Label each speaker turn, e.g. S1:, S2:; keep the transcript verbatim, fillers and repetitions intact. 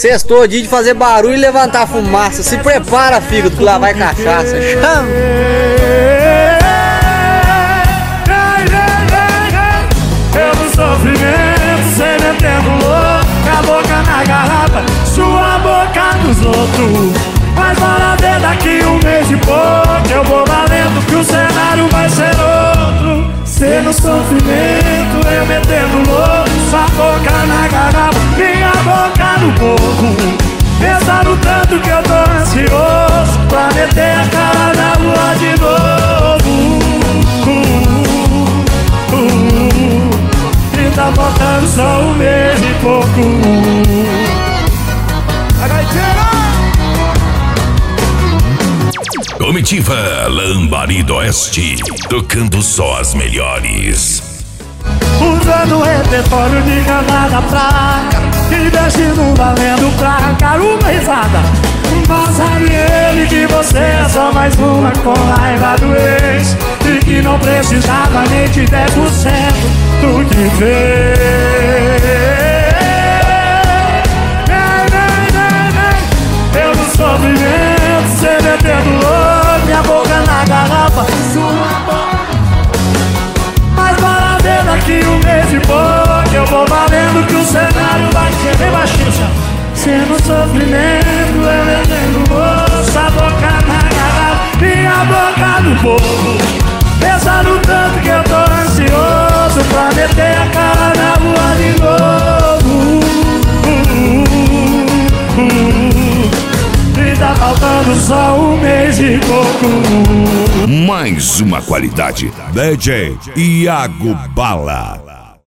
S1: Sextou, dia de fazer barulho e levantar fumaça. Se prepara, fígado, que lá vai cachaça. Chama!
S2: Pelo sofrimento, cê metendo louco, a boca na garrafa, sua boca nos outros. Mas bora ver daqui um mês e pouco, eu vou valendo que o cenário vai ser outro. Cê no sofrimento, eu metendo louco, sua boca na garrafa, minha boca no boco. Pensando tanto que eu tô ansioso pra meter a cara na lua de novo. uh, uh, uh, E tá faltando só um mês e pouco.
S3: Comitiva Lambari do Oeste, tocando só as melhores.
S2: Usando o repertório de granada fraca, investindo valendo pra arrancar uma risada. Mas sabe ele que você é só mais uma com raiva do ex, e que não precisava nem de dez por cento do que fez. Eu no sofrimento, cê metendo louco, minha boca na garrafa, sua boca. Mas bora ver daqui um mês e pouco, eu vou valendo que o cenário vai ser bem baixinho. Cê no sofrimento, eu metendo moço, a boca na garrafa, minha boca no povo. Pensando tanto que eu tô ansioso pra meter a cara na rua de novo. uh, uh, uh, uh. E tá faltando só um mês e pouco.
S3: Mais uma qualidade. D J Iago Bala.